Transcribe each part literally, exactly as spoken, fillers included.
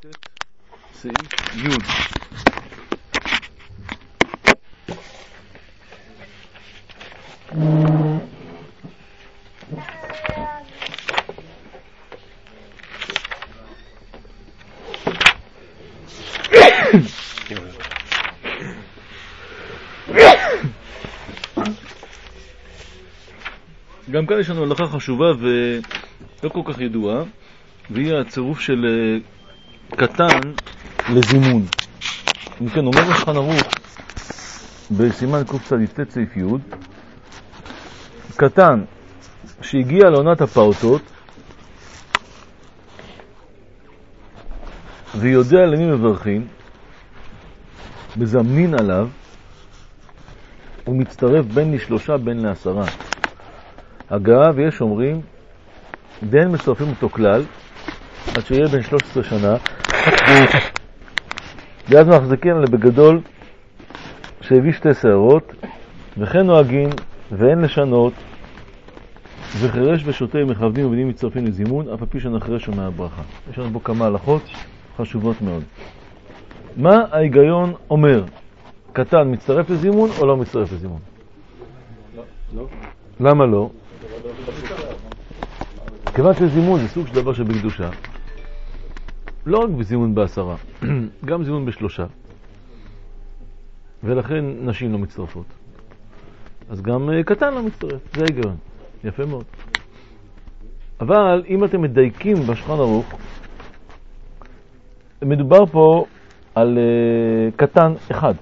סעיף י' גם כאן יש לנו הלכה חשובה ולא כל כך ידועה, והיא הצירוף של קטן לזימון. אם כן, אומר השולחן ערוך בסימן קצ"ט סעיף י', קטן שהגיע לעונת הפעוטות ויודע למי מברכים, מזמנין עליו, הוא מצטרף בין לשלושה בין לעשרה. אגב, יש אומרים בין מצטרפים אותו כלל עד שיהיה בין שלוש עשרה שנה, ואז מחזיקים עליו בגדול שהביא שתי שערות, וכן נוהגים ואין לשנות, וחרש ושוטה מכוונים ובנים מצטרפים לזימון, אף על פי שנחרש שומע הברכה. יש לנו פה כמה הלכות חשובות מאוד. מה ההיגיון אומר? קטן מצטרף לזימון או לא מצטרף לזימון? לא. לא. למה לא? כיוון שזימון זה סוג של דבר שבקדושה, לא רק בזימון בעשרה, גם זימון בשלושה, ולכן נשים לא מצטרפות. אז גם קטן לא מצטרף, זה ההיגיון. יפה מאוד. אבל אם אתם מדייקים בשולחן ערוך, מדובר פה על uh, קטן אחד.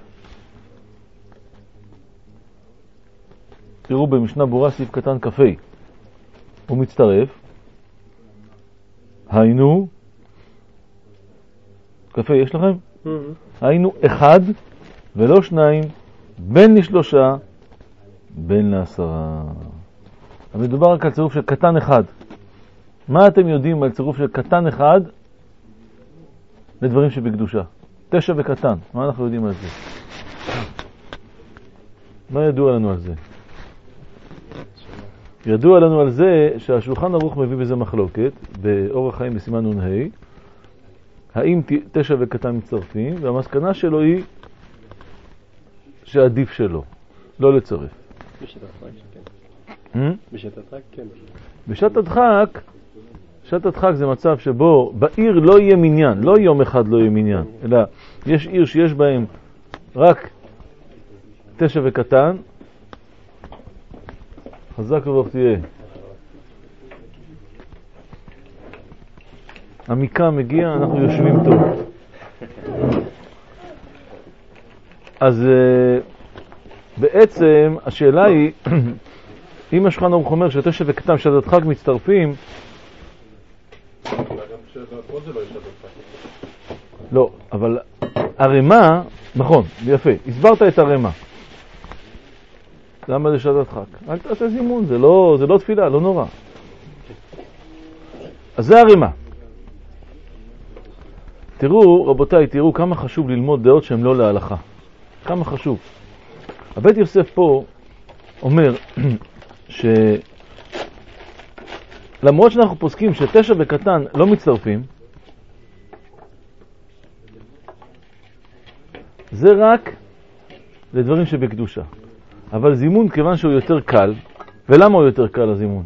תראו במשנה ברורה סעיף קטן כ"ה. הוא מצטרף. היינו, כ"ה יש לכם? Mm-hmm. היינו אחד ולא שניים, בין לשלושה, בין לעשרה. אבל מדובר רק על צירוף של קטן אחד. מה אתם יודעים על צירוף של קטן אחד לדברים שבקדושה? תשע וקטן. מה אנחנו יודעים על זה? מה ידוע לנו על זה? ידוע לנו על זה שהשולחן ערוך מביא בזה מחלוקת, באורח חיים בסימן נ"ה, האם תשע וקטן מצטרפים, והמסקנה שלו היא שעדיף שלו, לא לצרף. בשעת הדחק, כן. בשעת הדחק, כן. בשעת הדחק, בשעת הדחק זה מצב שבו בעיר לא יהיה מניין, לא יום אחד לא יהיה מניין, אלא יש עיר שיש בהם רק תשע וקטן, חזק וברוך תהיה. המיקה מגיע, אנחנו יושבים טוב. אז בעצם השאלה היא, אם השולחן ערוך אומר שתשע וקטן בשעת הדחק מצטרפים, לא, אבל הרמה, נכון, יפה, הסברת את הרמה. למה זה שעת הדחק? אל תעשה זימון, זה לא, זה לא תפילה, לא נורא. אז זה הרמה. תראו, רבותיי, תראו כמה חשוב ללמוד דעות שהן לא להלכה. כמה חשוב. הבית יוסף פה אומר ש... למרות שאנחנו פוסקים שתשע וקטן לא מצטרפים, זה רק לדברים שבקדושה. אבל זימון, כיוון שהוא יותר קל, ולמה הוא יותר קל הזימון?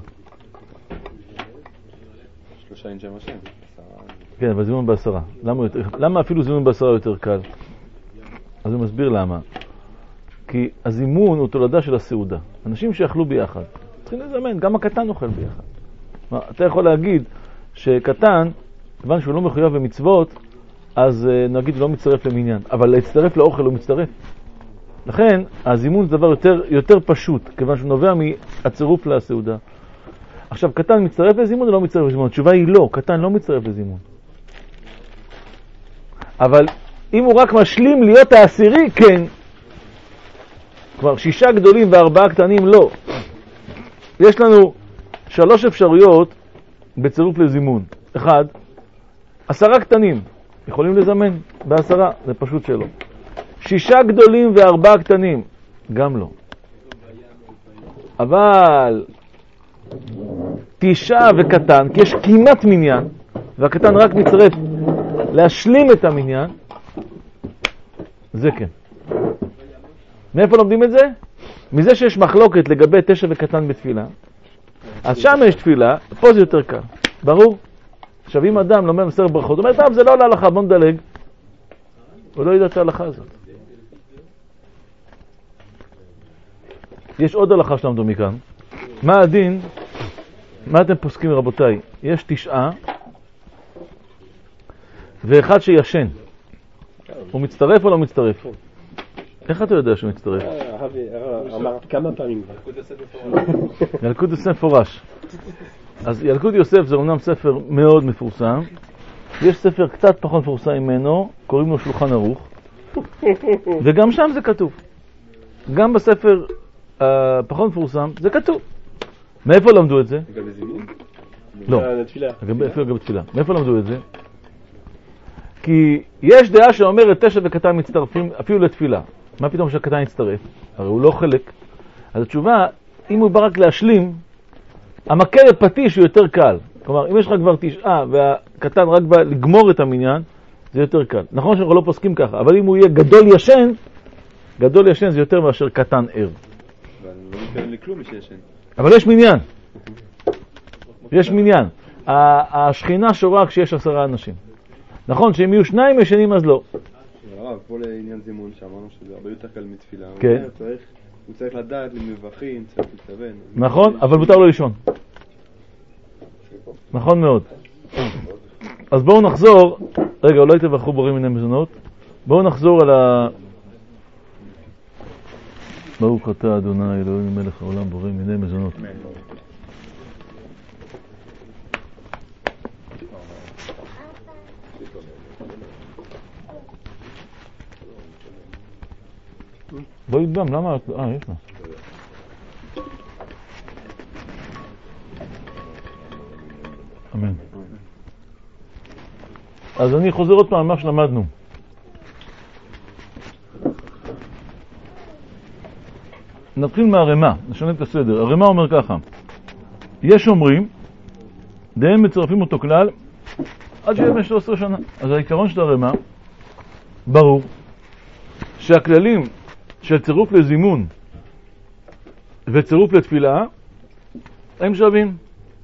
שלושה אין שם השם. כן, אבל זימון בעשרה. למה, יותר, למה אפילו זימון בעשרה יותר קל? אז הוא מסביר למה. כי הזימון הוא תולדה של הסעודה. אנשים שאכלו ביחד, צריכים לזמן, גם הקטן אוכל ביחד. מה, אתה יכול להגיד שקטן, כיוון שהוא לא מחויב במצוות, אז נגיד לא מצטרף למניין. אבל להצטרף לאוכל הוא מצטרף. לכן, הזימון זה דבר יותר, יותר פשוט, כיוון שהוא נובע מהצירוף לסעודה. עכשיו, קטן מצטרף לזימון או לא מצטרף לזימון? התשובה היא לא, קטן לא מצטרף לזימון. אבל אם הוא רק משלים להיות העשירי, כן. כבר שישה גדולים וארבעה קטנים, לא. יש לנו שלוש אפשרויות בצירוף לזימון. אחד, עשרה קטנים. יכולים לזמן בעשרה, זה פשוט שלא. שישה גדולים וארבעה קטנים, גם לא. אבל תשעה וקטן, כי יש כמעט מניין, והקטן רק מצטרף להשלים את המניין, זה כן. מאיפה לומדים את זה? מזה שיש מחלוקת לגבי תשע וקטן בתפילה, אז שם יש תפילה, פה זה יותר קל. ברור? עכשיו אם אדם לומד מסכת ברכות, הוא אומר, טוב, זה לא להלכה, בוא נדלג. הוא לא ידע את ההלכה הזאת. יש עוד הלכה שלמדו מכאן. מה הדין? מה אתם פוסקים רבותיי? יש תשעה ואחד שישן. הוא מצטרף או לא מצטרף? איך אתה יודע שהוא מצטרף? אמרת כמה פעמים. ילקוט יוסף מפורש. אז ילקוט יוסף זה אומנם ספר מאוד מפורסם. יש ספר קצת פחות מפורסם ממנו, קוראים לו שולחן ערוך. וגם שם זה כתוב. גם בספר הפחות מפורסם זה כתוב. מאיפה למדו את זה? לגבי זימון? לא. לתפילה. לגבי תפילה. מאיפה למדו את זה? כי יש דעה שאומרת תשע וקטן מצטרפים אפילו לתפילה. מה פתאום שהקטן יצטרף? הרי הוא לא חלק. אז התשובה, אם הוא בא רק להשלים, המקל הפטיש הוא יותר קל. כלומר, אם יש לך כבר תשעה והקטן רק בא לגמור את המניין, זה יותר קל. נכון שאנחנו לא פוסקים ככה, אבל אם הוא יהיה גדול ישן, גדול ישן זה יותר מאשר קטן ער. אבל לא מתכוון לכלום שישן. אבל יש מניין. יש מניין. השכינה שורה כשיש עשרה אנשים. נכון, שאם יהיו שניים ישנים אז לא. הרב, פה לעניין זימון שאמרנו שזה הרבה יותר קל מתפילה. כן. הוא צריך לדעת למבחים, צריך להתכוון. נכון, אבל מותר לו לישון. נכון מאוד. אז בואו נחזור, רגע, אולי תבחרו בורים מיני מזונות. בואו נחזור על ה... ברוך אתה אדוני אלוהינו מלך העולם בורא מיני מזונות. בוא ידבם, למה? אה, יש לה. אמן. אז אני חוזר עוד פעם מה שלמדנו. נתחיל מהרמה, נשנה את הסדר. הרמה אומר ככה, יש אומרים, דהם מצרפים אותו כלל, עד שיהיה שלוש עשרה שנה. אז העיקרון של הרמה, ברור, שהכללים של צירוף לזימון וצירוף לתפילה, הם שווים.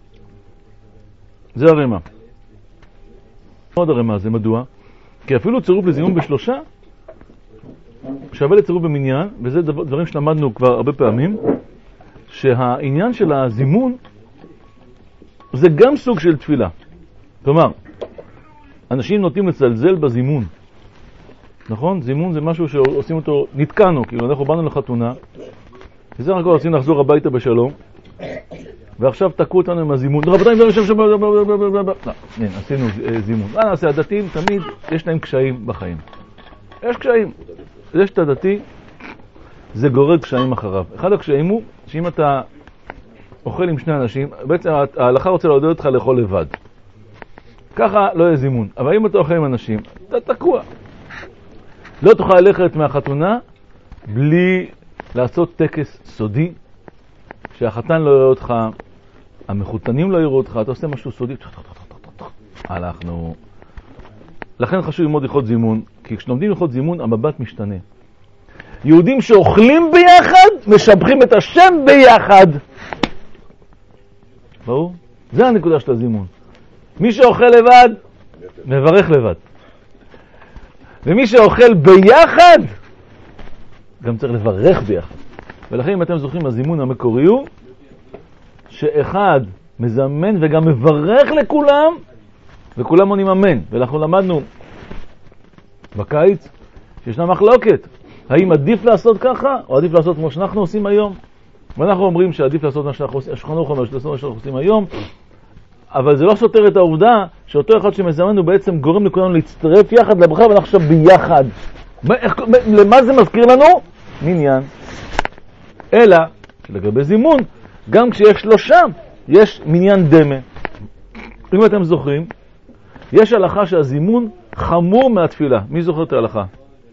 זה הרמה. עוד הרמה הזה, מדוע? כי אפילו צירוף לזימון בשלושה, שווה לצירוף במניין, וזה דברים שלמדנו כבר הרבה פעמים, שהעניין של הזימון זה גם סוג של תפילה. כלומר, אנשים נוטים לצלזל בזימון. נכון? זימון זה משהו שעושים אותו, נתקענו, כאילו אנחנו באנו לחתונה, וזה רק רוצים לחזור הביתה בשלום, ועכשיו תקעו אותנו עם הזימון. רבותיי, זה ראשון שבא... לא, הנה, עשינו זימון. מה נעשה? הדתיים תמיד יש להם קשיים בחיים. יש קשיים. יש את הדתי, זה גורר קשיים אחריו. אחד הקשיים הוא שאם אתה אוכל עם שני אנשים, בעצם ההלכה רוצה לעודד אותך לאכול לבד. ככה לא יהיה זימון. אבל אם אתה אוכל עם אנשים, אתה תקוע. לא תוכל ללכת מהחתונה בלי לעשות טקס סודי, שהחתן לא יראה אותך, המחותנים לא יראו אותך, אתה עושה משהו סודי, הלכנו. לכן חשוב ללמוד הלכות זימון, כי כשלומדים הלכות זימון, המבט משתנה. יהודים שאוכלים ביחד, משבחים את השם ביחד. ברור? זה הנקודה של הזימון. מי שאוכל לבד, מברך לבד. ומי שאוכל ביחד, גם צריך לברך ביחד. ולכן אם אתם זוכרים, הזימון המקורי הוא שאחד מזמן וגם מברך לכולם, וכולם עונים אמן. ואנחנו למדנו בקיץ שישנה מחלוקת. האם עדיף לעשות ככה, או עדיף לעשות כמו שאנחנו עושים היום? ואנחנו אומרים שעדיף לעשות מה שאנחנו עושים, השולחן ערוך אומר שלעשות מה שאנחנו עושים היום, אבל זה לא סותר את העובדה שאותו אחד שמזמן הוא בעצם גורם לכולנו להצטרף יחד לברכה, ואנחנו עכשיו ביחד. למה זה מזכיר לנו? מניין. אלא, לגבי זימון, גם כשיש שלושה, יש מניין דמה. אם אתם זוכרים, יש הלכה שהזימון חמור מהתפילה. מי זוכר את ההלכה?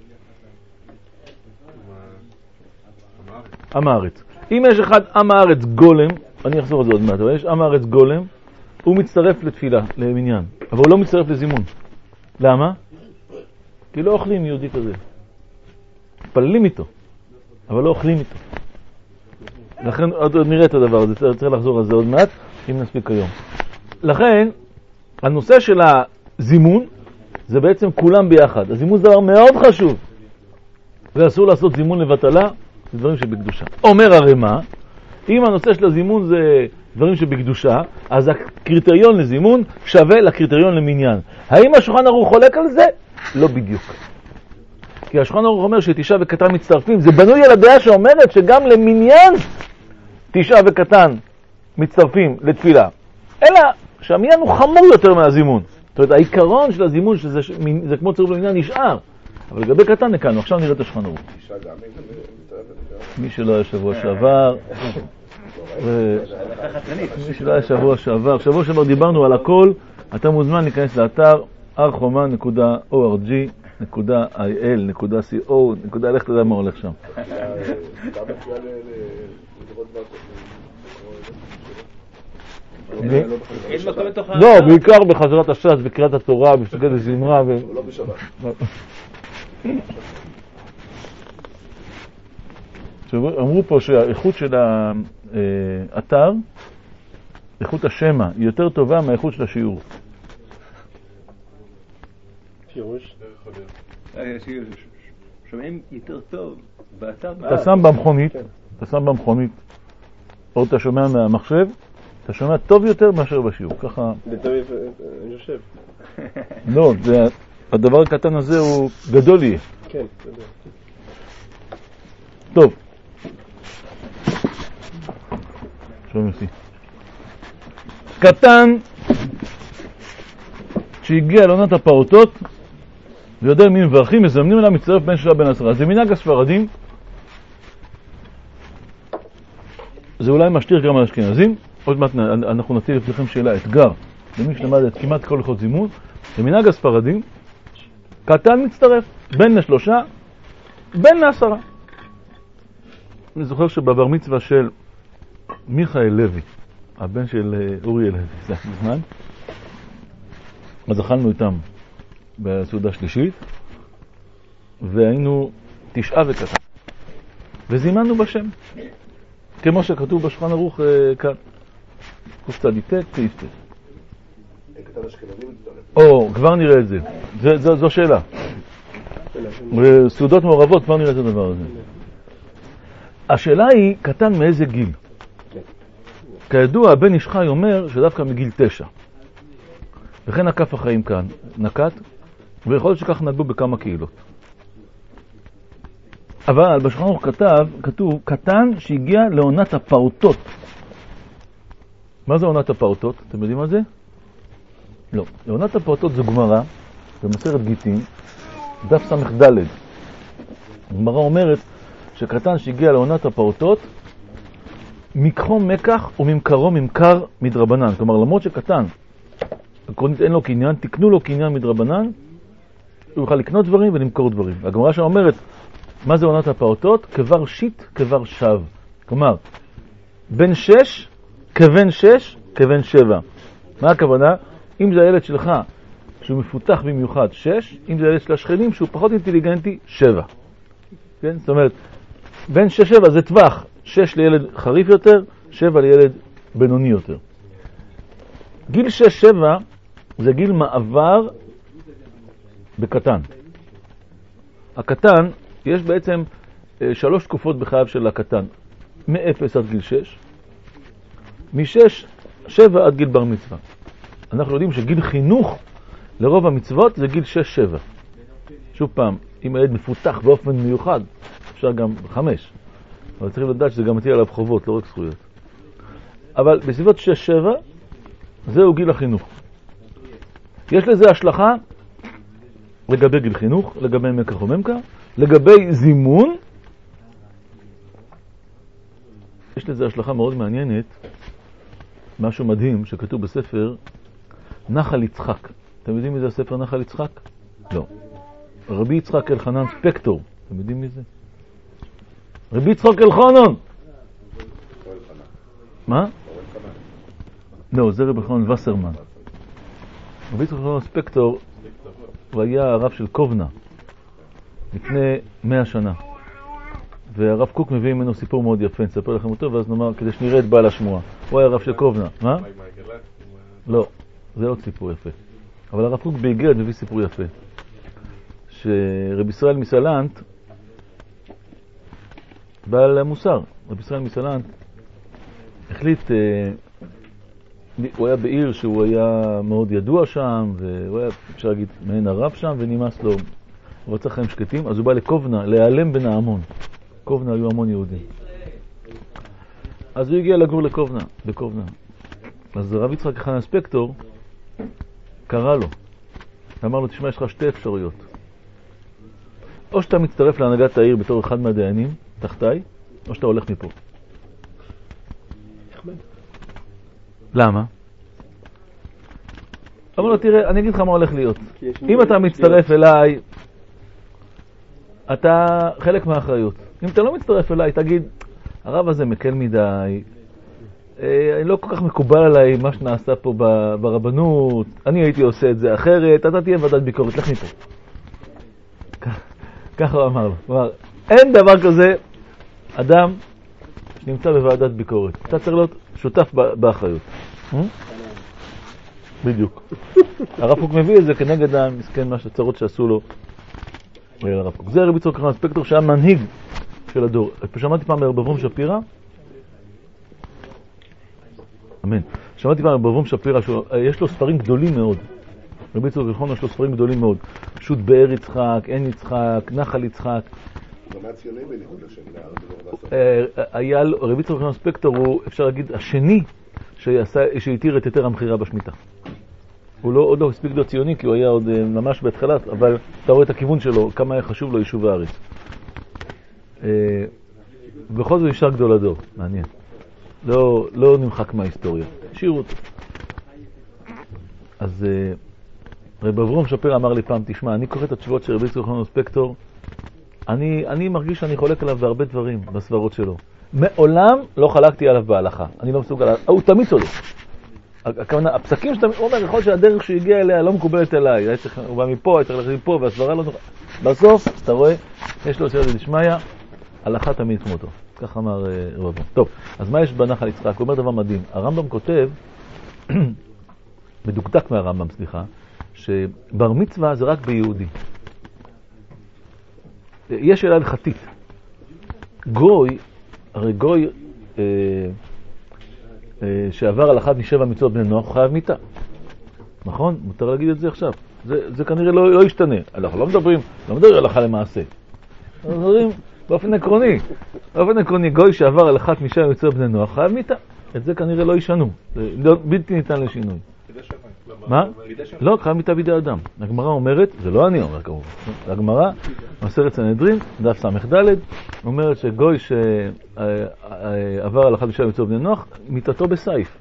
עם הארץ. אם יש אחד עם הארץ גולם, אני אחזור על זה עוד מעט, אבל יש עם הארץ גולם, הוא מצטרף לתפילה, למניין, אבל הוא לא מצטרף לזימון. למה? כי לא אוכלים יהודי כזה. מתפללים איתו, אבל לא אוכלים איתו. לכן עוד נראה את הדבר הזה, צריך לחזור על זה עוד מעט, אם נספיק היום. לכן, הנושא של הזימון, זה בעצם כולם ביחד. הזימון זה דבר מאוד חשוב. ואסור לעשות זימון לבטלה, זה דברים שבקדושה. אומר הרמ"א, אם הנושא של הזימון זה דברים שבקדושה, אז הקריטריון לזימון שווה לקריטריון למניין. האם השולחן ערוך חולק על זה? לא בדיוק. כי השולחן ערוך אומר שתשעה וקטן מצטרפים, זה בנוי על הדעה שאומרת שגם למניין תשעה וקטן מצטרפים לתפילה. אלא שהמניין הוא חמור יותר מהזימון. זאת אומרת, העיקרון של הזימון, שזה זה כמו צירוף למניין, נשאר. אבל לגבי קטן נקענו, עכשיו נראה את השולחן ערוך. מי שלא היה שבוע שעבר, מי שלא היה שבוע שעבר, שבוע שעבר דיברנו על הכל, אתה מוזמן להיכנס לאתר הר חומה נקודה או אר ג'י נקודה איי אל נקודה סי או, לך תדע מה הולך שם. לא, בעיקר בחזרת הש"ס, בקריאת התורה, בסוגת הזמרה. לא בשבת. אמרו פה שהאיכות של האתר, איכות השמע, היא יותר טובה מהאיכות של השיעור. פירוש? שומעים יותר טוב באתר. אתה שם במכונית, אתה שם במכונית, או אתה שומע מהמחשב, אתה שומע טוב יותר מאשר בשיעור. ככה... לטוב אני יושב. לא, הדבר הקטן הזה הוא גדול יהיה. כן, גדול. טוב. שומעים אותי. קטן שהגיע לעונת הפעוטות ויודע מי מברכים, מזמנים אליו, מצטרף בין שלושה בין עשרה. זה מנהג הספרדים. זה אולי משתיר גם על אשכנזים. עוד מעט אנחנו נציג לפניכם שאלה, אתגר, למי שלמד את כמעט כל הלכות זימון. זה מנהג הספרדים, קטן מצטרף, בין לשלושה, בין לעשרה. אני זוכר שבבר מצווה של מיכאל לוי, הבן של אורי לוי, זה הזמן, אז אכלנו איתם בסעודה שלישית, והיינו תשעה וקטן, וזימנו בשם, כמו שכתוב בשולחן ערוך כאן, קצ"ט, סעיף ט'. קטן אשכנזי מצטרף. או, כבר נראה את זה. זה, זו, זו שאלה. בסעודות מעורבות כבר נראה את הדבר הזה. השאלה היא, קטן מאיזה גיל? כידוע, הבן איש חי אומר שדווקא מגיל תשע. וכן הכף החיים כאן נקט, ויכול להיות שכך נגעו בכמה קהילות. אבל בשולחן ערוך כתב, כתוב, קטן שהגיע לעונת הפעוטות. מה זה עונת הפעוטות? אתם יודעים מה זה? לא. לעונת הפעוטות זה גמרא, במסכת גיטין, דף סמך ד'. הגמרא אומרת שקטן שהגיע לעונת הפעוטות, מקחו מקח וממכרו ממכר מדרבנן. כלומר, למרות שקטן, עקרונית אין לו קניין, תקנו לו קניין מדרבנן, הוא יוכל לקנות דברים ולמכור דברים. הגמרא שם אומרת, מה זה עונת הפעוטות? כבר שיט, כבר שב. כלומר, בן שש, כבן שש, כבן שבע. מה הכוונה? אם זה הילד שלך, שהוא מפותח במיוחד, שש, אם זה הילד של השכנים, שהוא פחות אינטליגנטי, שבע. כן? זאת אומרת, בין שש שבע זה טווח, שש לילד חריף יותר, שבע לילד בינוני יותר. גיל שש שבע זה גיל מעבר בקטן. הקטן, יש בעצם שלוש תקופות בחייו של הקטן, מ-אפס עד גיל שש, מ-שש, שבע עד גיל בר מצווה. אנחנו יודעים שגיל חינוך לרוב המצוות זה גיל שש שבע. שוב פעם, אם הילד מפותח באופן מיוחד, אפשר גם חמש. אבל צריך לדעת שזה גם מטיל עליו חובות, לא רק זכויות. אבל בסביבות שש שבע, זהו גיל החינוך. יש לזה השלכה לגבי גיל חינוך, לגבי מקח וממכר, לגבי זימון. יש לזה השלכה מאוד מעניינת, משהו מדהים שכתוב בספר נחל יצחק. אתם יודעים מי זה הספר נחל יצחק? לא. רבי יצחק אלחנן ספקטור. אתם יודעים מי זה? רבי יצחק אלחנן! מה? לא, זה רבי אלחנן וסרמן. רבי יצחק אלחנן ספקטור, הוא היה הרב של קובנה, לפני מאה שנה. והרב קוק מביא ממנו סיפור מאוד יפה, נספר לכם אותו, ואז נאמר, כדי שנראה את בעל השמועה. הוא היה הרב של קובנה. מה? לא, זה עוד סיפור יפה. אבל הרב קוק באיגרת מביא סיפור יפה. שרב ישראל מסלנט, בעל המוסר, רב ישראל מסלנט, החליט, הוא היה בעיר שהוא היה מאוד ידוע שם, והוא היה, אפשר להגיד, מעין הרב שם, ונמאס לו, הוא רצה חיים שקטים, אז הוא בא לקובנה, להיעלם בין ההמון. קובנה היו המון יהודים. אז הוא הגיע לגור לקובנה, בקובנה. אז הרב יצחק חנן ספקטור קרא לו, ואמר לו, תשמע, יש לך שתי אפשרויות. או שאתה מצטרף להנהגת העיר בתור אחד מהדיינים, תחתיי, או שאתה הולך מפה. למה? אמר לו, תראה, אני אגיד לך מה הולך להיות. אם אתה מצטרף אליי, אתה חלק מהאחריות. אם אתה לא מצטרף אליי, תגיד, הרב הזה מקל מדי, אני לא כל כך מקובל עליי מה שנעשה פה ברבנות, אני הייתי עושה את זה אחרת, אתה תהיה ועדת ביקורת, לך מפה. ככה הוא אמר לו. הוא אמר, אין דבר כזה אדם שנמצא בוועדת ביקורת. אתה צריך להיות שותף באחריות. בדיוק. הרב קוק מביא את זה כנגד המסכן, מה שצרות שעשו לו לרב קוק. זה רבי יצחק חנן ספקטור שהיה מנהיג של הדור. שמעתי פעם מרב אברום שפירא, אמן. שמעתי פעם מרב אברום שפירא, יש לו ספרים גדולים מאוד. רבי יצחק חנן יש לו ספרים גדולים מאוד. פשוט באר יצחק, עין יצחק, נחל יצחק. במה ציוני בניחוד לשם, היה רבי יצחק חנן ספקטור, הוא אפשר להגיד השני שהתיר את היתר המכירה בשמיטה. הוא לא, עוד לא הספיק להיות ציוני, כי הוא היה עוד ממש בהתחלת, אבל אתה רואה את הכיוון שלו, כמה היה חשוב לו יישוב הארץ. בכל זאת אישה גדול הדור, מעניין. לא, לא נמחק מההיסטוריה, השאירו אותו. אז רב אברום שפירא אמר לי פעם, תשמע, אני קורא את התשובות של רבי יצחק חנן ספקטור, אני, אני מרגיש שאני חולק עליו בהרבה דברים, בסברות שלו. מעולם לא חלקתי עליו בהלכה, אני לא מסוגל, הוא תמיד צודק. הכוונה, הפסקים שאתה אומר, יכול להיות שהדרך שהוא הגיע אליה לא מקובלת אליי, הוא בא מפה, צריך ללכת מפה, והסברה לא נוכל. בסוף, אתה רואה, יש לו סייעתא דשמיא, הלכה תמיד כמותו. כך אמר רב. טוב, אז מה יש בנחל יצחק? הוא אומר דבר מדהים. הרמב"ם כותב, מדוקדק מהרמב"ם, סליחה, שבר מצווה זה רק ביהודי. יש שאלה הלכתית. גוי, הרי גוי אה, אה, שעבר על אחת משבע מצוות בני נוח, הוא חייב מיתה. נכון? מותר להגיד את זה עכשיו. זה, זה כנראה לא, לא ישתנה. אנחנו לא מדברים, לא מדברים הלכה למעשה. אנחנו מדברים באופן עקרוני. באופן עקרוני, גוי שעבר על אחת משבע מצוות בני נוח, חייב מיתה. את זה כנראה לא ישנו. זה לא, בלתי ניתן לשינוי. מה? לא, חייב מיתה בידי אדם. הגמרא אומרת, זה לא אני אומר כמובן, הגמרא, מסכת סנהדרין, דף סמך ד', אומרת שגוי שעבר על אחת משבע מצוות בני נוח, מיתתו בסייף.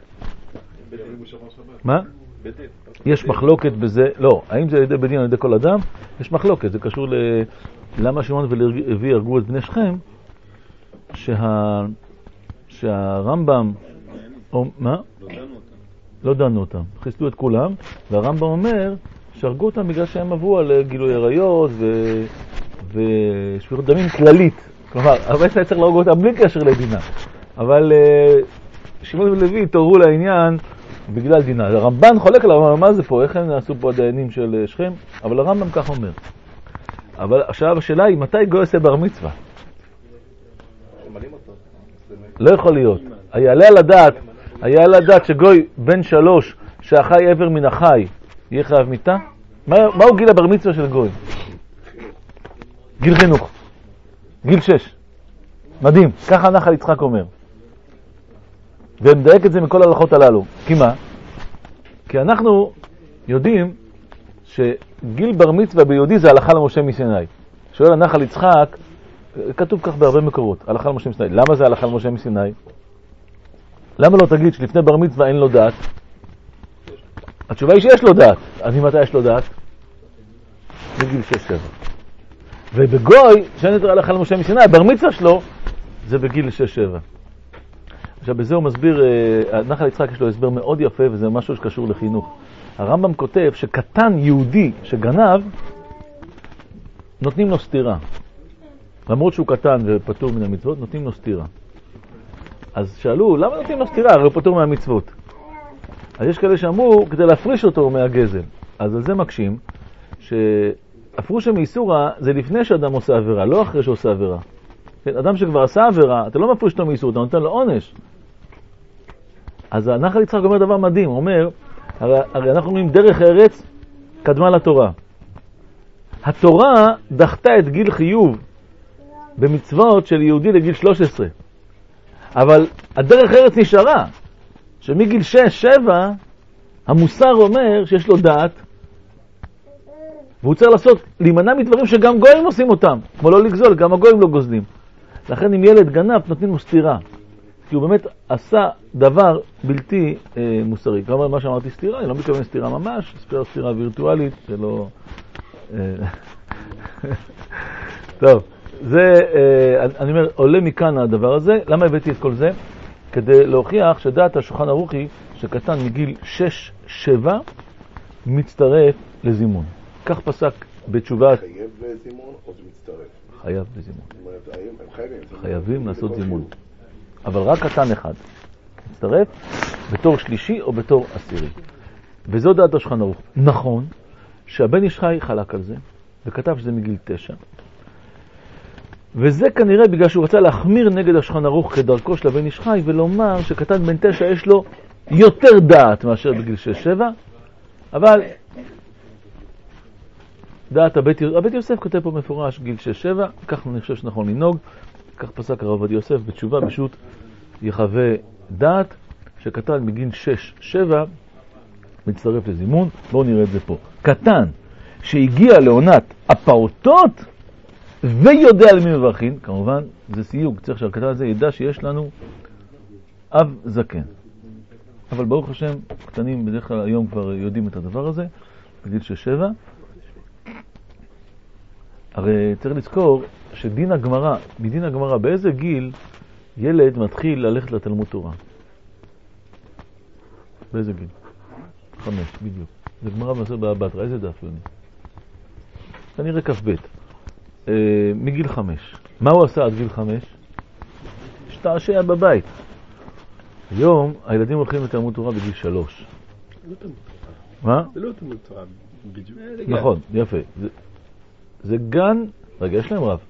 מה? יש מחלוקת בזה, לא, האם זה על ידי בדין על ידי כל אדם? יש מחלוקת, זה קשור ל... למה שמעון ולוי הרגו את בני שכם, שהרמב"ם, מה? לא דנו אותם, חיסלו את כולם, והרמב"ם אומר שהרגו אותם בגלל שהם עברו על גילוי עריות ושפיכות דמים כללית. כלומר, אבל צריך להרוג אותם בלי קשר לדינה. אבל שמעון ולוי התעוררו לעניין בגלל דינה. הרמב"ן חולק עליו, מה זה פה? איך הם נעשו פה הדיינים של שכם? אבל הרמב"ם כך אומר. אבל עכשיו השאלה היא, מתי גוי עושה בר מצווה? לא יכול להיות. היעלה על הדעת, היה לדעת שגוי בן שלוש שהחי עבר מן החי יהיה חייב מיתה? מה, מהו גיל הבר מצווה של גוי? גיל חינוך. גיל שש. מדהים. ככה נחל יצחק אומר. ומדייק את זה מכל ההלכות הללו. כי מה? כי אנחנו יודעים שגיל בר מצווה ביהודי זה הלכה למשה מסיני. שואל הנחל יצחק, כתוב כך בהרבה מקורות, הלכה למשה מסיני. למה זה הלכה למשה מסיני? למה לא תגיד שלפני בר מצווה אין לו דעת? התשובה היא שיש לו דעת. אז ממתי יש לו דעת? בגיל שש שבע. ובגוי, שאין יותר הלכה למשה מסיני, בר מצווה שלו זה בגיל שש שבע. עכשיו בזה הוא מסביר, נחל יצחק יש לו הסבר מאוד יפה, וזה משהו שקשור לחינוך. הרמב"ם כותב שקטן יהודי שגנב, נותנים לו סתירה. למרות שהוא קטן ופטור מן המצוות, נותנים לו סתירה. אז שאלו, למה נותנים לו סתירה? הרי הוא פטור מהמצוות. אז יש כאלה שאמרו, כדי להפריש אותו מהגזל. אז על זה מקשים, שהפרושה מאיסורה זה לפני שאדם עושה עבירה, לא אחרי שעושה עבירה. כן, אדם שכבר עשה עבירה, אתה לא מפריש אותו מאיסור, אתה נותן לו עונש. אז הנחל יצחק אומר דבר מדהים, הוא אומר, הרי, הרי אנחנו אומרים דרך ארץ קדמה לתורה. התורה דחתה את גיל חיוב במצוות של יהודי לגיל שלוש עשרה. אבל הדרך ארץ נשארה, שמגיל שש שבע המוסר אומר שיש לו דעת, והוא צריך לעשות, להימנע מדברים שגם גויים עושים אותם, כמו לא לגזול, גם הגויים לא גוזלים. לכן אם ילד גנב נותנים לו סתירה, כי הוא באמת עשה דבר בלתי אה, מוסרי. כלומר, מה שאמרתי סתירה, אני לא מתכוון סתירה ממש, סתירה, סתירה וירטואלית, שלא... אה, טוב, זה, אה, אני אומר, עולה מכאן הדבר הזה. למה הבאתי את כל זה? כדי להוכיח שדעת השולחן ערוך היא שקטן מגיל שש שבע מצטרף לזימון. כך פסק בתשובה... חייב בזימון או זה מצטרף? חייב בזימון. זאת אומרת, הם חייבים. חייבים לעשות זימון. אבל רק קטן אחד. מצטרף בתור שלישי או בתור עשירי. וזו דעת השולחן ערוך. נכון שהבן איש חי חלק על זה, וכתב שזה מגיל תשע. וזה כנראה בגלל שהוא רצה להחמיר נגד השולחן ערוך כדרכו של הבן איש חי, ולומר שקטן בן תשע יש לו יותר דעת מאשר בגיל שש שבע, אבל דעת הבית, הבית יוסף כותב פה מפורש גיל שש שבע, כך אני חושב שנכון לנהוג, כך פסק הרב עובדיה יוסף בתשובה פשוט יחווה דעת שקטן מגיל שש שבע מצטרף לזימון. בואו נראה את זה פה. קטן שהגיע לעונת הפעוטות ויודע על מי מברכין, כמובן זה סיוג, צריך שהקטן הזה ידע שיש לנו אב זקן. אבל ברוך השם, קטנים בדרך כלל היום כבר יודעים את הדבר הזה, בגיל שש שבע. הרי צריך לזכור שדין הגמרא, מדין הגמרא, באיזה גיל ילד מתחיל ללכת לתלמוד תורה? באיזה גיל? חמש, בדיוק. זה גמרא במסכת בבא בתרא, איזה דף יוני? כנראה כ"ב. אה, מגיל חמש. מה הוא עשה עד גיל חמש? השתעשע בבית. היום הילדים הולכים לתלמוד תורה בגיל שלוש. לא תלמוד מה? תורה. זה לא תלמוד תורה בדיוק. נכון, יפה. זה, זה גן, רגע, יש להם רב.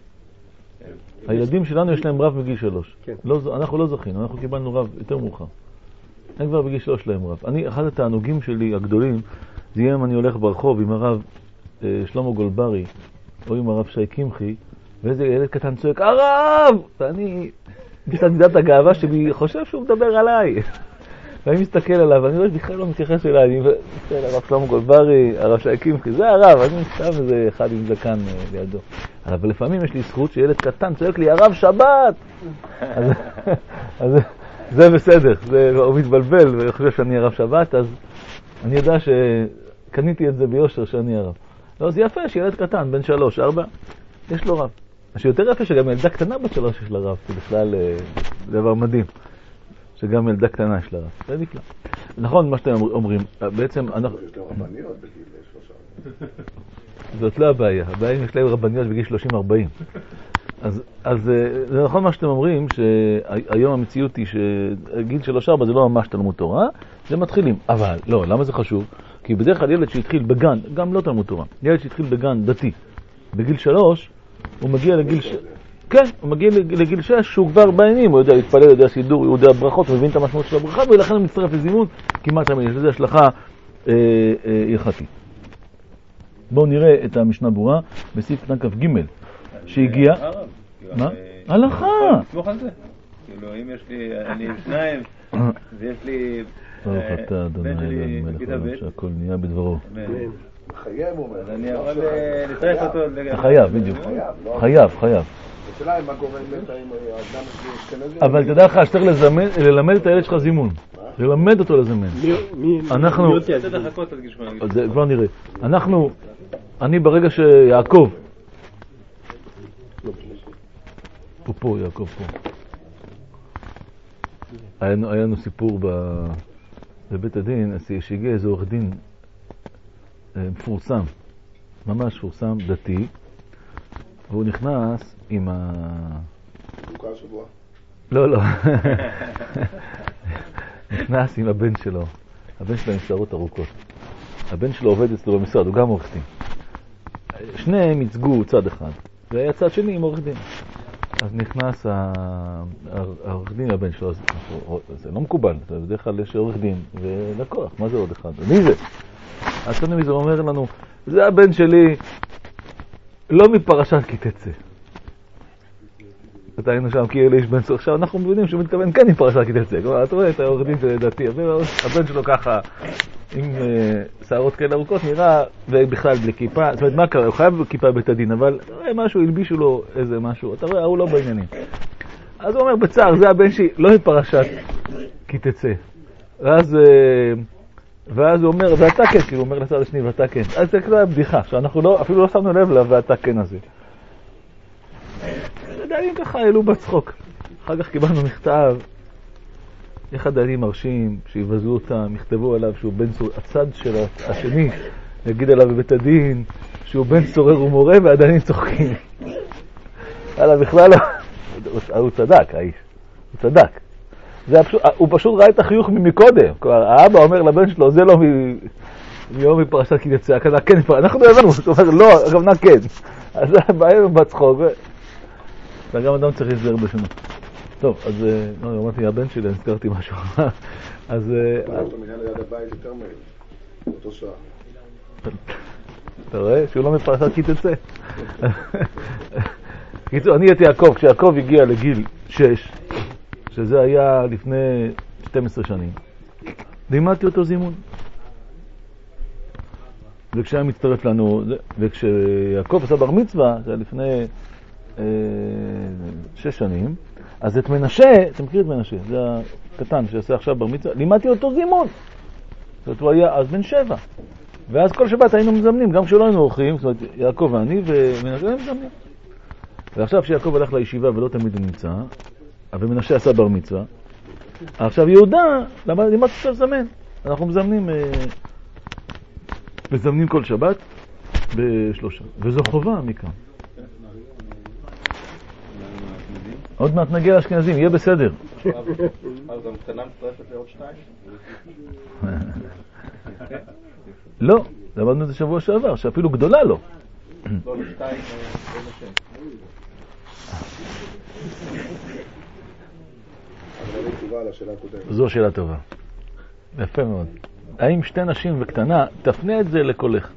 הילדים שלנו יש להם רב מגיל שלוש. כן. לא, אנחנו לא זכינו, אנחנו קיבלנו רב יותר מאוחר. הם כבר בגיל שלוש להם רב. אני, אחד התענוגים שלי הגדולים, זה יהיה אם אני הולך ברחוב עם הרב אה, שלמה גולברי, או עם הרב שי קמחי, ואיזה ילד קטן צועק, הרב! ואני, קצת מידת הגאווה שלי, חושב שהוא מדבר עליי. ואני מסתכל עליו, ואני רואה בכלל לא מתייחס אליי, אני מסתכל על הרב שלמה גולברי, הרב שי קמחי, זה הרב, אני מסתכל איזה אחד עם זקן אה, לידו. אבל לפעמים יש לי זכות שילד קטן צועק לי, הרב שבת! אז, אז זה בסדר, זה, הוא מתבלבל וחושב שאני הרב שבת, אז אני יודע שקניתי את זה ביושר שאני הרב. לא, זה יפה שילד קטן, בן שלוש, ארבע, יש לו רב. שיותר יפה שגם ילדה קטנה בת שלוש יש לה רב, זה בכלל דבר מדהים, שגם ילדה קטנה יש לה רב, זה נפלא. נכון מה שאתם אומרים, בעצם אנחנו... יש להם רבניות בגיל שלושה. זאת לא הבעיה, הבעיה יש להם רבניות בגיל שלושים ארבעים. אז, אז זה נכון מה שאתם אומרים, שהיום המציאות היא שגיל שלוש ארבע זה לא ממש תלמוד תורה, זה מתחילים. אבל לא, למה זה חשוב? כי בדרך כלל ילד שהתחיל בגן, גם לא תלמוד תורה, ילד שהתחיל בגן דתי, בגיל שלוש, הוא מגיע לגיל ש... כן, הוא מגיע לגיל שש, שהוא כבר בעניינים, הוא יודע להתפלל, הוא יודע סידור, הוא יודע ברכות, הוא מבין את המשמעות של הברכה, ולכן הוא מצטרף לזימון כמעט תמיד. יש לזה השלכה אה, אה, הלכתית. בואו נראה את המשנה ברורה בסעיף קטן כ"ג שהגיע. מה? הלכה. תסמוך על זה. כאילו, אם יש לי, אני עם שניים, ויש לי ברוך אתה אדוני אלוהינו מלך העולם שהכל נהיה בדברו. חייב הוא אומר. אז אני יכול לצרף אותו. חייב, בדיוק. חייב, חייב. השאלה היא מה גורם לת עם האדם אשכנזי. אבל תדע לך שצריך ללמד את הילד שלך זימון. ללמד אותו לזמן. אנחנו... זה כבר נראה. אנחנו... אני ברגע שיעקב... הוא פה, יעקב פה. היה לנו סיפור בבית הדין, שהגיע איזה עורך דין מפורסם, ממש מפורסם, דתי, והוא נכנס עם ה... מוכר שבוע. לא, לא. נכנס עם הבן שלו. הבן שלו עם שערות ארוכות. הבן שלו עובד אצלו במשרד, הוא גם עורך דין. שניהם ייצגו צד אחד, והיה צד שני עם עורך דין. אז נכנס העורך דין הבן שלו, זה לא מקובל, בדרך כלל יש עורך דין ולקוח, מה זה עוד אחד? מי זה? אז כאן מזה אומר לנו, זה הבן שלי, לא מפרשת כי תצא. אתה היינו שם כאילו איש בן סור, עכשיו אנחנו מבינים שהוא מתכוון כן מפרשת כי תצא. כלומר, אתה רואה את העורך דין שלדעתי, הבן שלו ככה, עם שערות כאלה ארוכות נראה, ובכלל בלי כיפה, זאת אומרת, מה קרה? הוא חייב כיפה בית הדין, אבל משהו, הלבישו לו איזה משהו, אתה רואה, הוא לא בעניינים. אז הוא אומר בצער, זה הבן שלי, לא מפרשת כי תצא. ואז, ואז הוא אומר, ואתה כן, כאילו הוא אומר לצד השני, ואתה כן. אז זה כאילו בדיחה, שאנחנו לא, אפילו לא שמנו לב לה, ואתה כן הזה. הדיינים ככה העלו בצחוק. אחר כך קיבלנו מכתב, איך הדיינים מרשים, שיבזו אותם, יכתבו עליו שהוא בן סורר, הצד של השני, נגיד עליו בבית הדין, שהוא בן סורר ומורה, והדיינים צוחקים. עליו בכלל, הוא צדק, האיש, הוא צדק. זה פשוט, הוא פשוט ראה את החיוך ממקודם. כלומר, האבא אומר לבן שלו, זה לא מיום מפרשת כי תצא, הכוונה כן מפרשת. אנחנו לא הבנו, הוא אומר, לא, הכוונה כן. אז זה בעיה בצחוק, וגם אדם צריך להסדר בשונות. טוב, אז, לא, אמרתי, הבן שלי, נזכרתי משהו. אז... אתה מנהל ליד הבית יותר מהר, באותו שעה. אתה רואה? שהוא לא מפרשת כי תצא. קיצור, אני הייתי יעקב, כשיעקב הגיע לגיל שש, שזה היה לפני שתים עשרה שנים, לימדתי אותו זימון. וכשהיה מצטרף לנו, וכשיעקב עשה בר מצווה, זה היה לפני אה, שש שנים, אז את מנשה, אתם מכירים את מנשה, זה הקטן שעשה עכשיו בר מצווה, לימדתי אותו זימון. זאת אומרת, הוא היה אז בן שבע. ואז כל שבת היינו מזמנים, גם כשלא היינו אורחים, זאת אומרת, יעקב ואני ומנשה היינו מזמנים. ועכשיו שיעקב הלך לישיבה ולא תמיד הוא נמצא, אבל מנשה עשה בר מצווה, עכשיו יהודה, למה לימדתי אותו לזמן? אנחנו מזמנים, אה, מזמנים כל שבת בשלושה, וזו חובה מכאן. עוד מעט נגיע לאשכנזים, יהיה בסדר. אז המקטנה מצטרפת לעוד שתיים? לא, למדנו את זה שבוע שעבר, שאפילו גדולה לא. לא, לשתיים, לא לשם. זו שאלה טובה. יפה מאוד. האם שתי נשים וקטנה, תפנה את זה לקולך.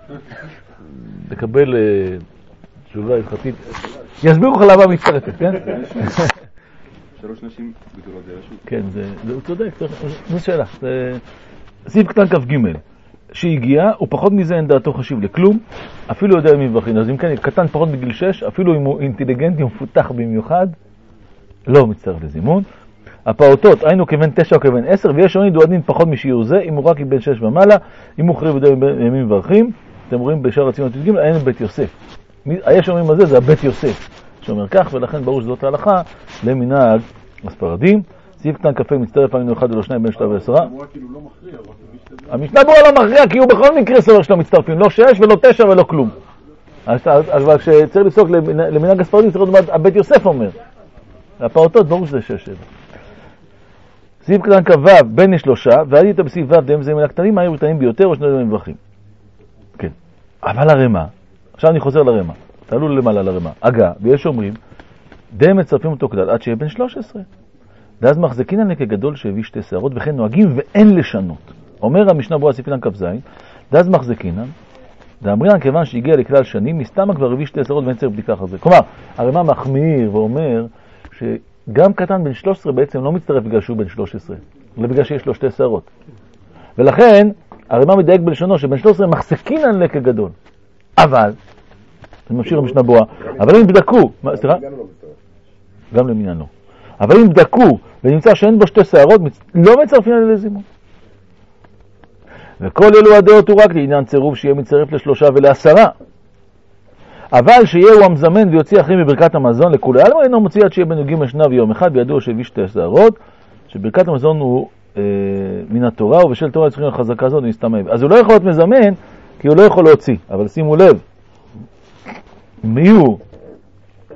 לקבל תשובה הלכתית. יסבירו לך למה מצטרפת, כן? שלוש נשים גדולות זה רשות. כן, הוא צודק. זו שאלה. סעיף קטן כף ג' שהגיע, ופחות מזה אין דעתו חשיב לכלום, אפילו יודע מבחין. אז אם כן, קטן פחות בגיל שש, אפילו אם הוא אינטליגנטי ומפותח במיוחד, לא מצטרף לזימון. הפעוטות, היינו כבן תשע או כבן עשר, ויש שוני דועדין פחות משיעור זה, אם הוא רק בן שש ומעלה, אם הוא חריב יודע ימים מברכים, אתם רואים בשאר הציונות י"ג, אין בית יוסף. יש אומרים על זה, זה הבית יוסף, שאומר כך, ולכן ברור שזאת ההלכה למנהג הספרדים. סעיף קטן כ"ה מצטרף היינו אחד ולא שניים בין שלב ועשרה. המשנה ברורה לא מכריע, כי הוא בכל מקרה סובר שלא מצטרפים, לא שש ולא תשע ולא כלום. אבל כשצריך לסוק למנהג הספרדים, צריך לדעת, הבית יוסף אומר. הפעוטות ברור שזה שש שבע. סעיף קטן כ"ו בין שלושה, והייתי איתה בסעיף ו' דם זה מן הקטנים, מהיו קטנים ביותר או שני דברים מברכים. כן. אבל הרמה, עכשיו אני חוזר לרמה, תעלו למעלה לרמה. אגב, ויש אומרים, דם מצרפים אותו כלל עד שיהיה בן שלוש עשרה. ואז מחזקינן לכגדול שהביא שתי שערות, וכן נוהגים ואין לשנות. אומר המשנה ברורה סעיף קטן כ"ז, ואז מחזקינן, ואמרינן כיוון שהגיע לכלל שנים, מסתמה כבר הביא שתי שערות ואין צריך בדיקה אחר זה. כלומר, הרמה מחמיר ואומר שגם קטן בן שלוש עשרה בעצם לא מצטרף בגלל שהוא בן שלוש עשרה, אלא בגלל שיש לו שתי שערות. ולכן, הרמה מדייק בלשונו שבן שלוש עשרה מחזקינן לכגדול. אבל, אני ממשיך המשנה ברורה, אבל אם בדקו, סליחה? גם למניין לא. אבל אם בדקו ונמצא שאין בו שתי שערות, לא מצרפים על לזימון. וכל אלו הדעות הוא רק לעניין צירוף שיהיה מצטרף לשלושה ולעשרה. אבל שיהיה הוא המזמן ויוציא אחרים בברכת המזון לכולי עלמא, אינו מוציא עד שיהיה בן י"ג שנה ויום אחד, בידוע שהביא שתי שערות, שברכת המזון הוא אה, מן התורה, ובשל תורה צריכים לחזקה הזאת ונסתם העבר. אז הוא לא יכול להיות מזמן, כי הוא לא יכול להוציא. אבל שימו לב, מי הוא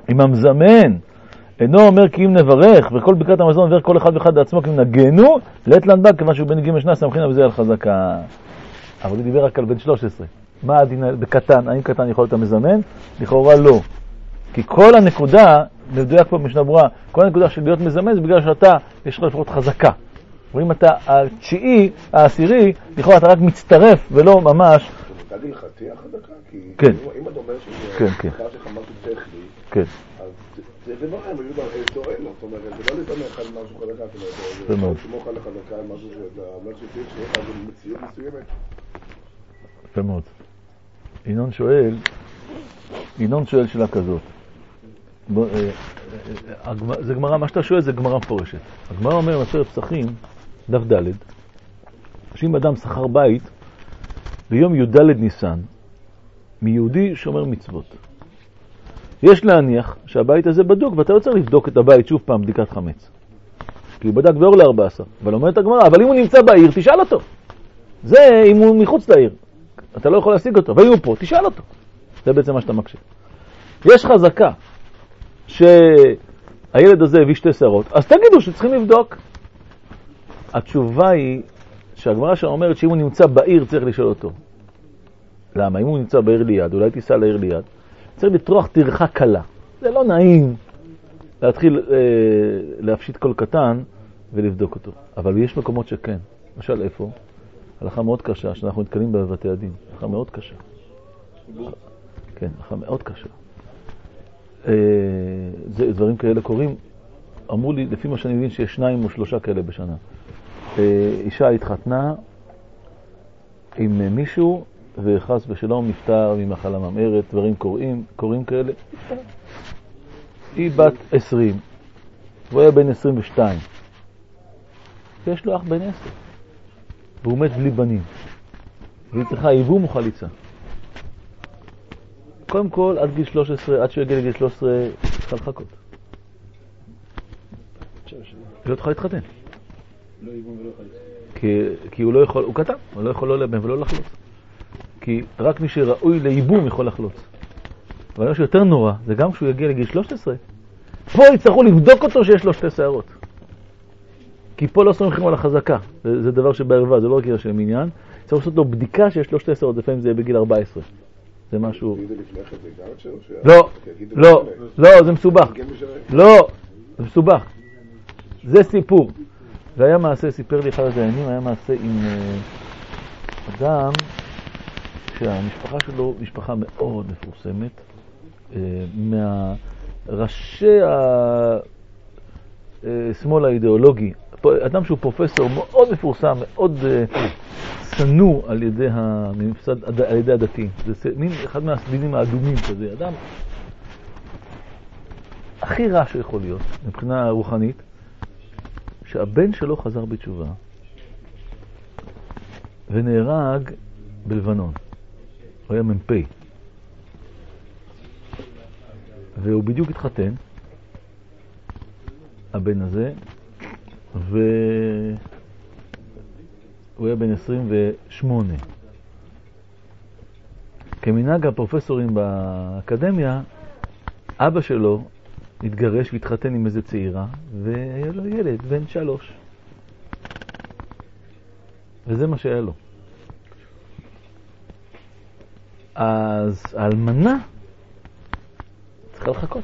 אם המזמן אינו אומר כי אם נברך, וכל ברכת המזון נברך כל אחד ואחד לעצמו כי אם נגנו, לית לנבג, כמה שהוא בן ג' שנה, סמכינה וזה על חזקה. אבל הוא דיבר רק על בן שלוש עשרה. מה הדין בקטן? האם קטן יכול להיות המזמן? לכאורה לא. כי כל הנקודה, מדויק פה במשנה ברורה, כל הנקודה של להיות מזמן זה בגלל שאתה, יש לך לפחות חזקה. ואם אתה התשיעי, העשירי, לכאורה אתה רק מצטרף ולא ממש... אתה תגיד חצי החזקה? כי כן. אם אתה אומר שזה כן, כן. חזקה שלך משהו טכני, כן. אז זה דבר, הם היו תואל לו, זאת אומרת, זה לא להתאמך על משהו חזקה, זאת זה מאוד. אומרת, שמוך על החזקה, משהו שאתה אומר שצריך שיהיה לך מציאות מסוימת. יפה מאוד. ינון שואל, ינון שואל שאלה כזאת. בוא, אה, אה, הגמרא- זה גמרא, מה שאתה שואל זה גמרא מפורשת. הגמרא אומר מסכת פסחים, דף ד', שאם אדם שכר בית ביום י"ד ניסן, מיהודי שומר מצוות. יש להניח שהבית הזה בדוק, ואתה לא צריך לבדוק את הבית שוב פעם בדיקת חמץ. כי הוא בדק באור ל-ארבע עשרה. אבל אומרת הגמרא, אבל אם הוא נמצא בעיר, תשאל אותו. זה אם הוא מחוץ לעיר. אתה לא יכול להשיג אותו. ואם הוא פה, תשאל אותו. זה בעצם מה שאתה מקשיב. יש חזקה שהילד הזה הביא שתי שערות, אז תגידו שצריכים לבדוק. התשובה היא שהגמרא שם אומרת שאם הוא נמצא בעיר צריך לשאול אותו. למה? אם הוא נמצא בעיר ליד, אולי תיסע לעיר ליד, צריך לטרוח טרחה קלה. זה לא נעים להתחיל אה, להפשיט כל קטן ולבדוק אותו. אבל יש מקומות שכן. למשל איפה? הלכה מאוד קשה, שאנחנו נתקלים בבתי הדין. הלכה מאוד קשה. כן, הלכה מאוד קשה. אה, זה, דברים כאלה קורים. אמרו לי, לפי מה שאני מבין, שיש שניים או שלושה כאלה בשנה. אה, אישה התחתנה עם מישהו, וחס ושלום נפטר ממחלה ממארת, דברים קוראים, קוראים כאלה. היא בת עשרים, והוא היה בן עשרים ושתיים. ויש לו אח בן עשר. והוא מת בלי בנים. והיא צריכה ייבום או חליצה. קודם כל, עד גיל שלוש עשרה, עד שהוא יגיע לגיל שלוש עשרה, צריכה לחכות. היא לא צריכה להתחתן. לא ייבום ולא חליצה. כי, כי הוא לא יכול, הוא קטן, הוא לא יכול לא לבן ולא לחלוץ. כי רק מי שראוי לייבום יכול לחלוץ. אבל מה שיותר נורא, זה גם כשהוא יגיע לגיל שלוש עשרה, פה יצטרכו לבדוק אותו שיש לו שתי שערות. כי פה לא סומכים על החזקה. זה, זה דבר שבערבה, זה לא רק של עניין. צריך לעשות לו בדיקה שיש לו שתי שערות, לפעמים זה בגיל ארבע עשרה. זה משהו... לא, לא, לא, זה מסובך. לא, זה מסובך. זה סיפור. והיה מעשה, סיפר לי אחד הדיינים, היה מעשה עם uh, אדם שהמשפחה שלו משפחה מאוד מפורסמת, uh, מהראשי השמאל האידיאולוגי, אדם שהוא פרופסור מאוד מפורסם, מאוד uh, סנוע על ידי הממסד, על ידי הדתיים. זה מין אחד מהסדינים האדומים כזה, אדם הכי רע שיכול להיות מבחינה רוחנית, שהבן שלו חזר בתשובה ונהרג בלבנון. הוא היה מ"פ. והוא בדיוק התחתן, הבן הזה, והוא היה בן עשרים ושמונה. כמנהג הפרופסורים באקדמיה, אבא שלו התגרש והתחתן עם איזה צעירה, והיה לו ילד, בן שלוש. וזה מה שהיה לו. אז האלמנה צריכה לחכות.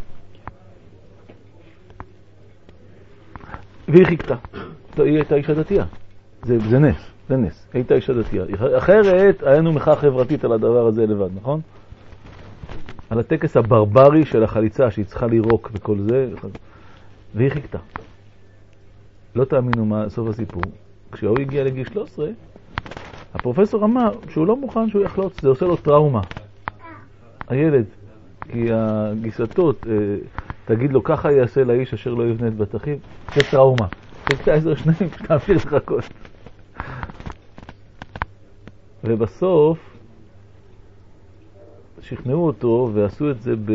והיא חיכתה. היא הייתה אישה דתייה. זה, זה נס, זה נס. היא הייתה אישה דתייה. אחרת, היינו מחאה חברתית על הדבר הזה לבד, נכון? על הטקס הברברי של החליצה שהיא צריכה לירוק וכל זה, והיא חיכתה. לא תאמינו מה סוף הסיפור. כשהוא הגיע לגיל שלוש עשרה, הפרופסור אמר שהוא לא מוכן שהוא יחלוץ, זה עושה לו טראומה. הילד, כי הגיסתות, תגיד לו ככה יעשה לאיש אשר לא יבנה את בת אחיו, זה טראומה. חיכתה עשר שניים, תמשיך לחכות. ובסוף, שכנעו אותו ועשו את זה ב...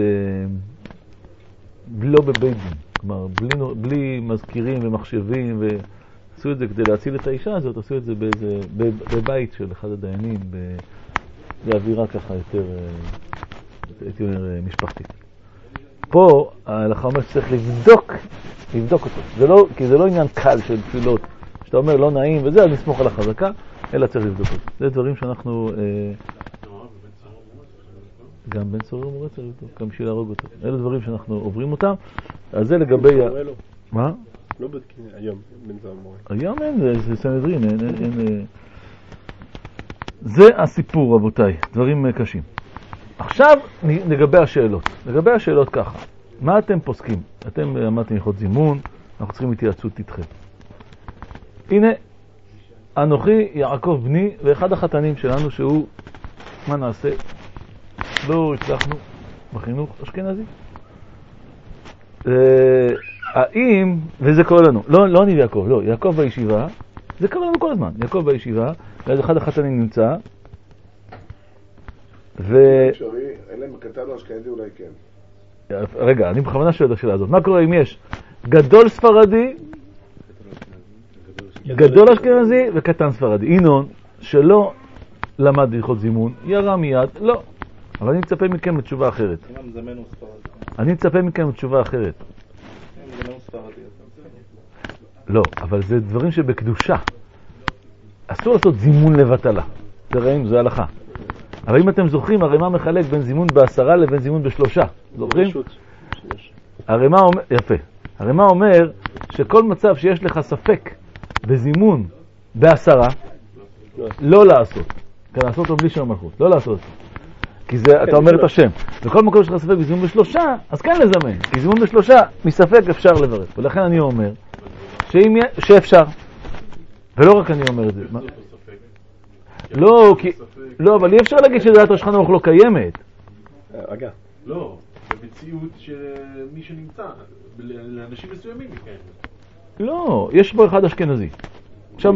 לא בבית דין, כלומר, בלי, בלי מזכירים ומחשבים, ועשו את זה כדי להציל את האישה הזאת, עשו את זה באיזה, בבית של אחד הדיינים, באווירה ככה יותר, הייתי אומר, משפחתית. פה ההלכה אומרת שצריך לבדוק, לבדוק אותו. זה לא, כי זה לא עניין קל של תפילות, שאתה אומר לא נעים וזה, אז נסמוך על החזקה, אלא צריך לבדוק אותו. זה דברים שאנחנו... אה, גם בן צורר מורה צריך לבדוק, גם בשביל להרוג אותו. אלה דברים שאנחנו עוברים אותם, אז זה לגבי... מה? לא בודקים היום בן צורר מורה. היום אין, זה סנהדרין, אין... אין זה הסיפור, רבותיי, דברים קשים. עכשיו לגבי השאלות. לגבי השאלות ככה, מה אתם פוסקים? אתם אמרתם הלכות זימון, אנחנו צריכים התייעצות איתכם. הנה, אנוכי יעקב בני ואחד החתנים שלנו שהוא, מה נעשה? לא הצלחנו בחינוך אשכנזי. האם, וזה קורה לנו, לא, לא אני ויעקב, לא, יעקב בישיבה, זה קורה לנו כל הזמן, יעקב בישיבה, ואז אחד החתנים נמצא, ו... אפשרי, אין להם קטן או אשכנזי אולי כן. רגע, אני בכוונה שואל את השאלה הזאת. מה קורה אם יש גדול ספרדי, גדול אשכנזי וקטן ספרדי? ינון, שלא למד הלכות זימון, ירה מיד, לא. אבל אני מצפה מכם לתשובה אחרת. אני מצפה מכם לתשובה אחרת. לא, אבל זה דברים שבקדושה. אסור לעשות זימון לבטלה. זה ראינו, זה הלכה. אבל אם אתם זוכרים, הרמ"א מחלק בין זימון בעשרה לבין זימון בשלושה. זוכרים? הרמ"א אומר, יפה. הרמ"א אומר שכל מצב שיש לך ספק בזימון בעשרה, לא לעשות. כן, לעשות אותו בלי שם מלכות. לא לעשות אותו. כי זה, אתה אומר את השם. וכל מקום שיש לך ספק בזימון בשלושה, אז כן לזמן. כי זימון בשלושה, מספק אפשר לברך. ולכן אני אומר שאם, שאפשר. ולא רק אני אומר את זה. לא, כי... לא, אבל אי אפשר להגיד שדעת השולחן ערוך לא קיימת. רגע. לא, במציאות שמי שנמצא, לאנשים מסוימים היא קיימת. לא, יש פה אחד אשכנזי. עכשיו...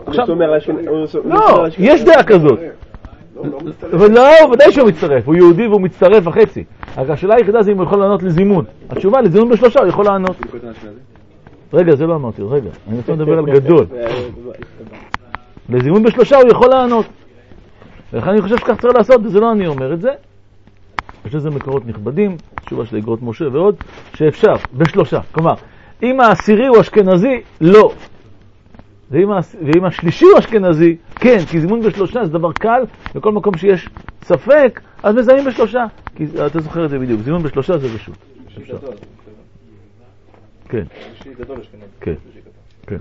לא, יש דעה כזאת. אבל לא, ודאי שהוא מצטרף. הוא יהודי והוא מצטרף החצי. רק השאלה היחידה זה אם הוא יכול לענות לזימון. התשובה, לזימון בשלושה הוא יכול לענות. רגע, זה לא אמרתי, רגע. אני רוצה לדבר על גדול. לזימון בשלושה הוא יכול לענות. ולכן אני חושב שכך צריך לעשות, וזה לא אני אומר את זה. יש לזה מקורות נכבדים, תשובה של אגרות משה ועוד, שאפשר, בשלושה. כלומר, אם העשירי הוא אשכנזי, לא. ואם, ואם השלישי הוא אשכנזי, כן, כי זימון בשלושה זה דבר קל, וכל מקום שיש ספק, אז מזהים בשלושה. כי אתה זוכר את זה בדיוק, זימון בשלושה זה רשות. כן. כן. כן.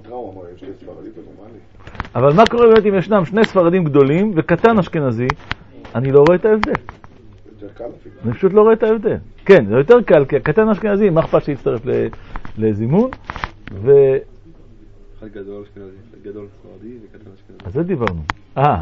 אבל מה קורה באמת אם ישנם שני ספרדים גדולים וקטן אשכנזי? אני לא רואה את ההבדל. אני פשוט לא רואה את ההבדל. כן, זה יותר קל, כי הקטן אשכנזי, מה אכפת שיצטרף לזימון? ו... אחד גדול אשכנזי, גדול ספרדי וקטן אשכנזי. אז זה דיברנו. אה.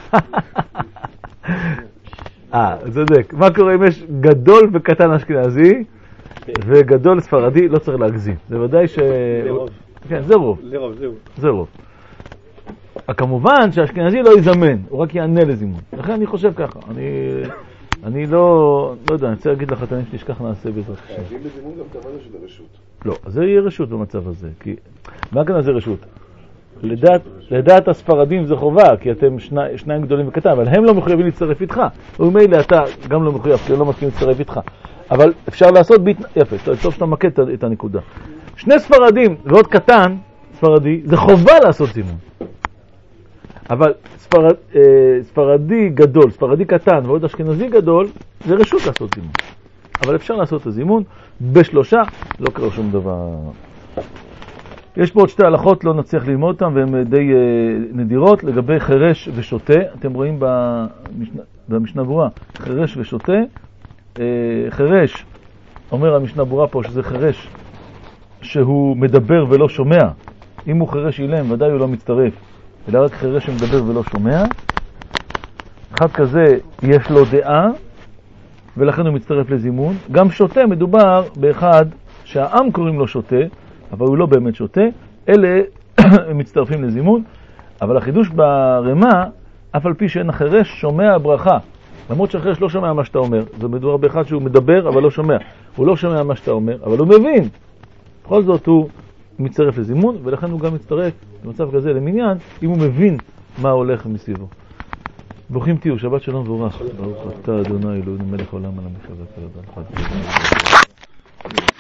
אה, צודק. מה קורה אם יש גדול וקטן אשכנזי וגדול ספרדי? לא צריך להגזים. זה ודאי ש... זה רוב. כן, זה רוב. זה רוב, זהו. זה רוב. כמובן שהאשכנזי לא יזמן, הוא רק יענה לזימון. לכן אני חושב ככה. אני... אני לא... לא יודע, אני רוצה להגיד לחתנים שלי שכך נעשה בעזרת השם. חייבים לזימון גם תבנה שזה רשות. לא, זה יהיה רשות במצב הזה. כי... מה כאן זה רשות? לדעת, לדעת הספרדים זה חובה, כי אתם שני, שניים גדולים וקטן, אבל הם לא מחויבים להצטרף איתך. ומילא אתה גם לא מחויב, כי הם לא מסכים להצטרף איתך. אבל אפשר לעשות ביט... יפה, טוב שאתה מקד את הנקודה. שני ספרדים ועוד קטן, ספרדי, זה חובה לעשות זימון. אבל ספרד, אה, ספרדי גדול, ספרדי קטן ועוד אשכנזי גדול, זה רשות לעשות זימון. אבל אפשר לעשות את הזימון בשלושה, לא קרה שום דבר. יש פה עוד שתי הלכות, לא נצליח ללמוד אותם, והן די אה, נדירות, לגבי חרש ושוטה. אתם רואים במשנה, במשנה ברורה, חרש ושוטה. אה, חרש, אומר המשנה ברורה פה שזה חרש שהוא מדבר ולא שומע. אם הוא חרש אילם, ודאי הוא לא מצטרף, אלא רק חרש שמדבר ולא שומע. אחד כזה יש לו דעה, ולכן הוא מצטרף לזימון. גם שוטה מדובר באחד שהעם קוראים לו שוטה, אבל הוא לא באמת שוטה. אלה מצטרפים לזימון. אבל החידוש ברמה, אף על פי שאין החרש שומע ברכה. למרות שהחרש לא שומע מה שאתה אומר. זה מדובר באחד שהוא מדבר אבל לא שומע. הוא לא שומע מה שאתה אומר, אבל הוא מבין. בכל זאת הוא מצטרף לזימון, ולכן הוא גם מצטרף במצב כזה למניין, אם הוא מבין מה הולך מסביבו. ברוכים תהיו, שבת שלום וברך. ברוך אתה ה' אלוהינו מלך העולם על המחיה והכל. נראה.